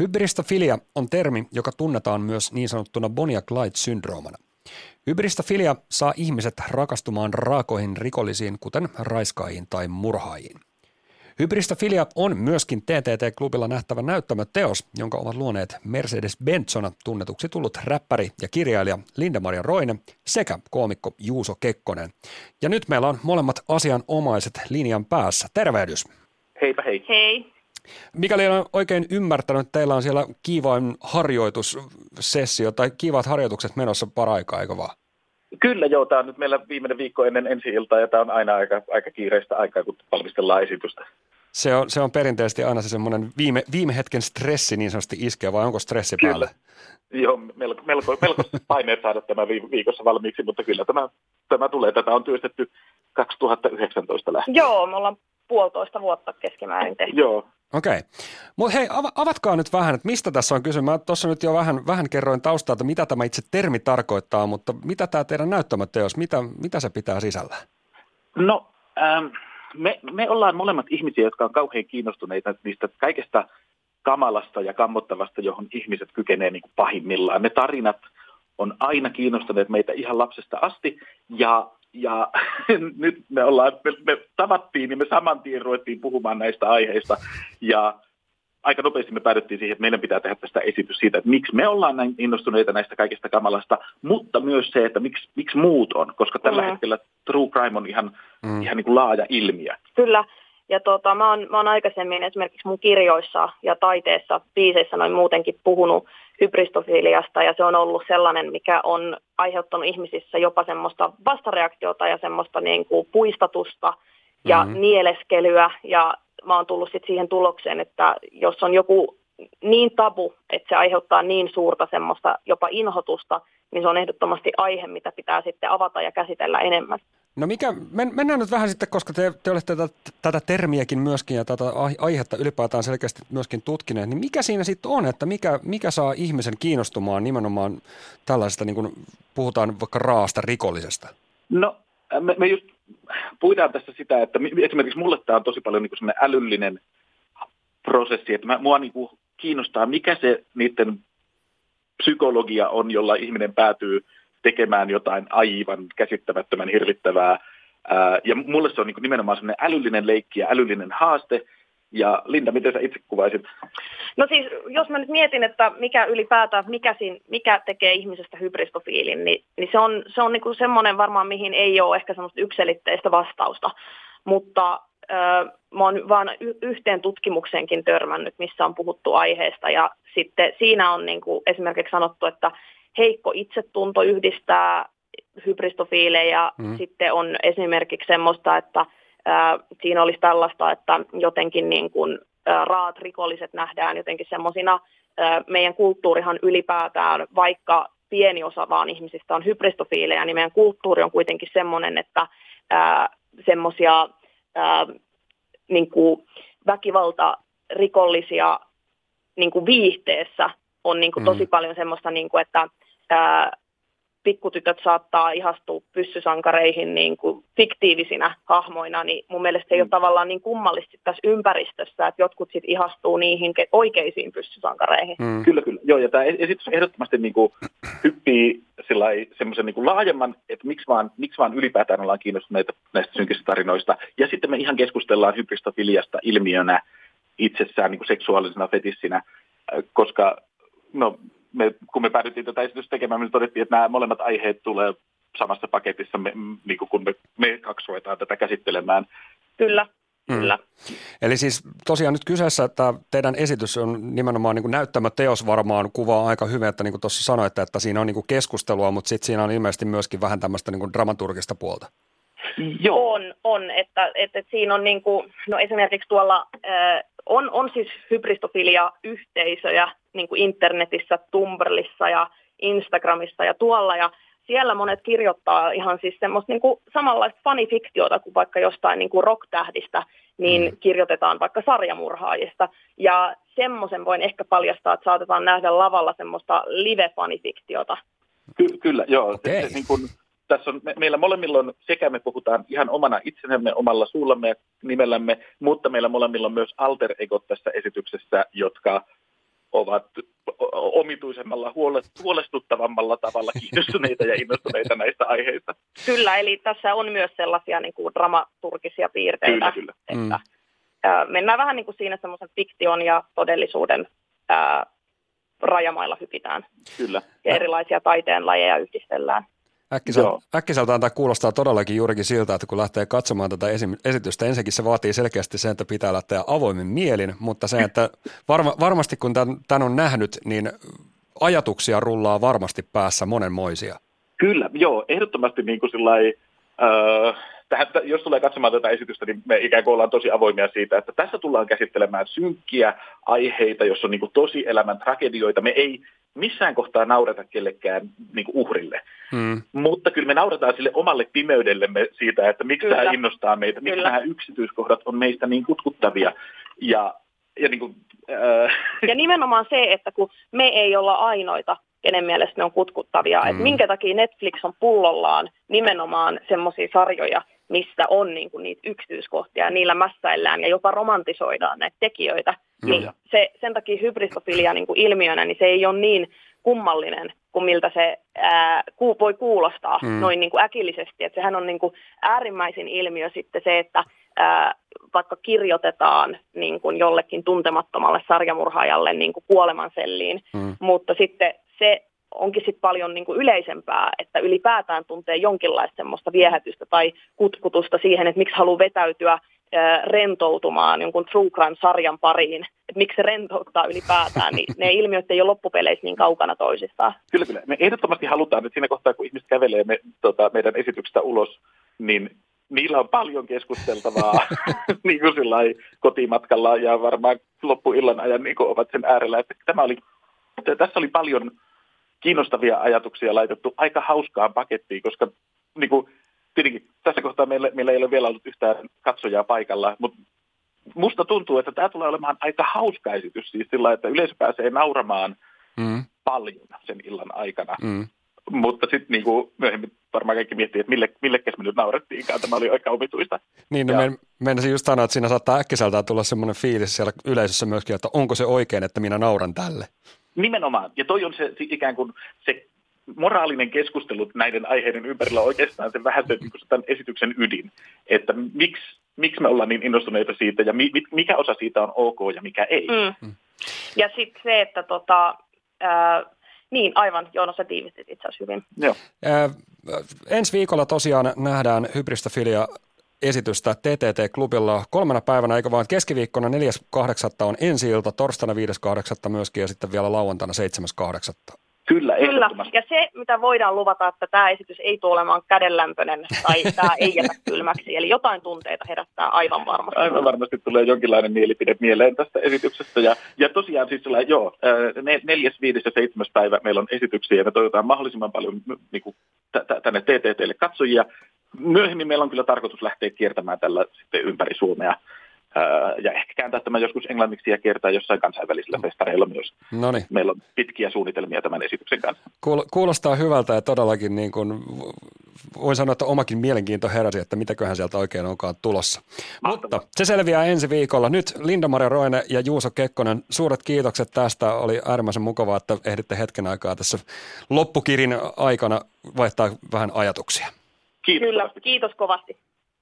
Hybristofilia on termi, joka tunnetaan myös niin sanottuna Bonnie ja Clyde-syndroomana. Hybristofilia saa ihmiset rakastumaan raakoihin rikollisiin, kuten raiskaajiin tai murhaajiin. Hybristofilia on myöskin TTT-klubilla nähtävä näyttämöteos, jonka ovat luoneet Mercedes-Benzona tunnetuksi tullut räppäri ja kirjailija Linda-Maria Roine sekä koomikko Juuso Kekkonen. Ja nyt meillä on molemmat asianomaiset linjan päässä. Tervehdys! Heipä hei! Hei! Mikäli olen oikein ymmärtänyt, teillä on siellä kiivain harjoitussessio tai kiivaat harjoitukset menossa paraikaa, eikö vaan? Kyllä joo, tämä on nyt meillä viimeinen viikko ennen ensi-iltaa ja tämä on aina aika kiireistä aikaa, kun valmistellaan esitystä. Se on perinteisesti aina se semmoinen viime hetken stressi niin sanotusti iskee, vai onko stressi päällä? Joo, melko paineet saada tämä viikossa valmiiksi, mutta kyllä tämä tulee. Tätä on työstetty 2019 lähtien. Joo, me ollaan 1,5 vuotta keskimäärin tehty. Joo. Okei. Mutta hei, avatkaa nyt vähän, että mistä tässä on kyse. Mä tuossa nyt jo vähän kerroin taustaa, että mitä tämä itse termi tarkoittaa, mutta mitä tämä teidän näyttämöteos, mitä se pitää sisällä? No, me ollaan molemmat ihmisiä, jotka on kauhean kiinnostuneita niistä kaikesta kamalasta ja kammottavasta, johon ihmiset kykenee niin kuin pahimmillaan. Ne tarinat on aina kiinnostaneet meitä ihan lapsesta asti ja nyt me tavattiin, niin me saman tien ruvettiin puhumaan näistä aiheista ja aika nopeasti me päädyttiin siihen, että meidän pitää tehdä tästä esitys siitä, että miksi me ollaan näin innostuneita näistä kaikista kamalasta, mutta myös se, että miksi muut on, koska tällä hetkellä true crime on ihan niin kuin laaja ilmiö. Kyllä. Ja mä oon aikaisemmin esimerkiksi mun kirjoissa ja taiteessa, biiseissä noin muutenkin puhunut hybristofiliasta ja se on ollut sellainen, mikä on aiheuttanut ihmisissä jopa semmoista vastareaktiota ja semmoista niin kuin puistatusta ja nieleskelyä ja mä oon tullut sitten siihen tulokseen, että jos on joku niin tabu, että se aiheuttaa niin suurta semmoista jopa inhotusta, niin se on ehdottomasti aihe, mitä pitää sitten avata ja käsitellä enemmän. No mennään nyt vähän sitten, koska te olette tätä termiäkin myöskin ja tätä aihetta ylipäätään selkeästi myöskin tutkineet, niin mikä siinä sitten on, että mikä saa ihmisen kiinnostumaan nimenomaan tällaisesta, niin kuin puhutaan vaikka raasta rikollisesta? No me just puhutaan tässä sitä, että esimerkiksi mulle tämä on tosi paljon niin kuin semmoinen älyllinen prosessi, että mua niin kuin kiinnostaa, mikä se niiden psykologia on, jolla ihminen päätyy tekemään jotain aivan käsittämättömän hirvittävää. Ja mulle se on niin kuin nimenomaan semmoinen älyllinen leikki ja älyllinen haaste. Ja Linda, miten sä itse kuvaisit? No siis, jos mä nyt mietin, että mikä ylipäätään, mikä tekee ihmisestä hybristofiilin, niin se on niin kuin semmoinen varmaan, mihin ei ole ehkä semmoista yksiselitteistä vastausta. Mutta mä oon vaan yhteen tutkimukseenkin törmännyt, missä on puhuttu aiheesta. Ja sitten siinä on niin kuin esimerkiksi sanottu, että heikko itsetunto yhdistää hybristofiilejä. Sitten on esimerkiksi semmoista, että siinä olisi tällaista, että jotenkin niin kuin raat rikolliset nähdään jotenkin semmoisina. Meidän kulttuurihan ylipäätään, vaikka pieni osa vaan ihmisistä on hybristofiilejä, niin meidän kulttuuri on kuitenkin semmoinen, että semmoisia niin kuin väkivaltarikollisia niin kuin viihteessä on niin kuin tosi paljon semmoista, niin kuin, että pikkutytöt saattaa ihastua pyssysankareihin niin kuin fiktiivisinä hahmoina, niin mun mielestä se ei ole tavallaan niin kummallisesti tässä ympäristössä, että jotkut sit ihastuu niihin oikeisiin pyssysankareihin. Kyllä. Joo, ja tämä esitys ehdottomasti niin kuin hyppii semmoisen niin kuin laajemman, että miksi vaan ylipäätään ollaan kiinnostuneita näistä synkistä tarinoista. Ja sitten me ihan keskustellaan hybristofiliasta ilmiönä itsessään niin kuin seksuaalisena fetissinä, koska kun me päädyttiin tätä esitystä tekemään, me todettiin, että nämä molemmat aiheet tulee samassa paketissa, niin kun me kaksi ruvetaan tätä käsittelemään. Kyllä. Eli siis tosiaan nyt kyseessä, että teidän esitys on nimenomaan niin kuin näyttämöteos varmaan kuvaa aika hyvin, että niin kuin tuossa sanoitte, että siinä on niin kuin keskustelua, mutta sitten siinä on ilmeisesti myöskin vähän tämmöistä niin kuin dramaturgista puolta. Joo. On että siinä on niin kuin, no esimerkiksi tuolla on siis hybristofilia-yhteisöjä niin kuin internetissä, Tumblrissa ja Instagramissa ja tuolla ja siellä monet kirjoittaa ihan siis semmoista niin kuin samanlaista fanifiktiota kuin vaikka jostain niin kuin rock-tähdistä, niin kirjoitetaan vaikka sarjamurhaajista. Ja semmoisen voin ehkä paljastaa, että saatetaan nähdä lavalla semmoista live-fanifiktiota. Kyllä, joo. Okay. Niin kuin, tässä on, meillä molemmilla on, sekä me puhutaan ihan omana itsenämme, omalla suullamme ja nimellämme, mutta meillä molemmilla on myös alter egot tässä esityksessä, jotka ovat omituisemmalla, huolestuttavammalla tavalla kiinnostuneita ja innostuneita näistä aiheista. Kyllä, eli tässä on myös sellaisia niin kuin dramaturgisia piirteitä, Kyllä. että mennään vähän niin kuin siinä semmoisen fiktion ja todellisuuden rajamailla hypitään. Kyllä. Ja erilaisia taiteenlajeja yhdistellään. Äkkiseltään tämä kuulostaa todellakin juurikin siltä, että kun lähtee katsomaan tätä esitystä, ensinnäkin se vaatii selkeästi sen, että pitää lähteä avoimin mielin, mutta se, että varmasti kun tämän on nähnyt, niin ajatuksia rullaa varmasti päässä monenmoisia. Kyllä, joo, ehdottomasti niin kuin sillai, jos tulee katsomaan tätä esitystä, niin me ikään kuin ollaan tosi avoimia siitä, että tässä tullaan käsittelemään synkkiä aiheita, jossa on niin kuin tosielämän tragedioita. Me ei missään kohtaa naureta kellekään niin kuin uhrille, mutta kyllä me nauretaan sille omalle pimeydellemme siitä, että miksi tämä innostaa meitä, miksi nämä yksityiskohdat on meistä niin kutkuttavia ja niin kuin, ja nimenomaan se, että kun me ei olla ainoita, kenen mielestä ne on kutkuttavia, että minkä takia Netflix on pullollaan nimenomaan semmoisia sarjoja, missä on niin kuin niitä yksityiskohtia ja niillä mässäillään ja jopa romantisoidaan näitä tekijöitä. Niin sen takia hybristofilia niin kuin ilmiönä, niin se ei ole niin kummallinen kuin miltä se voi kuulostaa noin niin kuin äkillisesti. Että sehän on niin kuin äärimmäisin ilmiö sitten se, että vaikka kirjoitetaan niin kuin jollekin tuntemattomalle sarjamurhaajalle niin kuin kuolemanselliin, mutta sitten se onkin sitten paljon niin kuin yleisempää, että ylipäätään tuntee jonkinlaista semmoista viehätystä tai kutkutusta siihen, että miksi haluaa vetäytyä rentoutumaan jonkun True Crime-sarjan pariin, että miksi se rentouttaa ylipäätään, niin ne ilmiöt ei ole loppupeleissä niin kaukana toisistaan. Kyllä. Me ehdottomasti halutaan, että siinä kohtaa, kun ihmiset kävelee meidän esityksestä ulos, niin niillä on paljon keskusteltavaa niin kuin sillai kotimatkalla ja varmaan loppuillan ajan niin kuin ovat sen äärellä. Että tässä oli paljon kiinnostavia ajatuksia laitettu aika hauskaan pakettiin, koska niin kuin, tietenkin tässä kohtaa meillä ei ole vielä ollut yhtään katsojaa paikalla, mutta musta tuntuu, että tämä tulee olemaan aika hauska esitys, siis sillä, että yleisö pääsee nauramaan paljon sen illan aikana. Mutta sitten niin myöhemmin varmaan kaikki miettii, että millekäs me nyt naurettiinkaan, tämä oli aika omituista. Niin, no meinasin just sanoa, että siinä saattaa äkkiseltään tulla semmoinen fiilis siellä yleisössä myöskin, että onko se oikein, että minä nauran tälle. Nimenomaan, ja toi on se ikään kuin se moraalinen keskustelu näiden aiheiden ympärillä on oikeastaan se vähän se tämän esityksen ydin, että miksi me ollaan niin innostuneita siitä ja mikä osa siitä on ok ja mikä ei. Ja sitten se, että niin aivan, Joonas, sä tiivistit itse asiassa hyvin. Joo. Ensi viikolla tosiaan nähdään hybristofilia esitystä TTT-klubilla 3 päivänä, eikö vaan keskiviikkona 4.8. on ensi-ilta, torstaina 5.8. myöskin ja sitten vielä lauantaina 7.8. Kyllä, ehdottomasti. Ja se, mitä voidaan luvata, että tämä esitys ei tule olemaan kädenlämpöinen tai tämä ei jätä kylmäksi, eli jotain tunteita herättää aivan varmasti. Aivan varmasti tulee jonkinlainen mielipide mieleen tästä esityksestä ja tosiaan siis 4., 5. ja 7. päivä meillä on esityksiä ja me toivotaan mahdollisimman paljon niin kuin, tänne TTT:lle katsojia. Myöhemmin meillä on kyllä tarkoitus lähteä kiertämään tällä sitten ympäri Suomea. Ja ehkä kääntää tämän joskus englanniksi ja kiertää jossain kansainvälisillä festareilla myös. Noniin. Meillä on pitkiä suunnitelmia tämän esityksen kanssa. Kuulostaa hyvältä ja todellakin niin kuin, voin sanoa, että omakin mielenkiinto heräsi, että mitäköhän sieltä oikein onkaan tulossa. Mahtavaa. Mutta se selviää ensi viikolla. Nyt Linda-Maria Roine ja Juuso Kekkonen, suuret kiitokset tästä. Oli äärimmäisen mukavaa, että ehditte hetken aikaa tässä loppukirin aikana vaihtaa vähän ajatuksia. Kiitos. Kyllä, kiitos kovasti.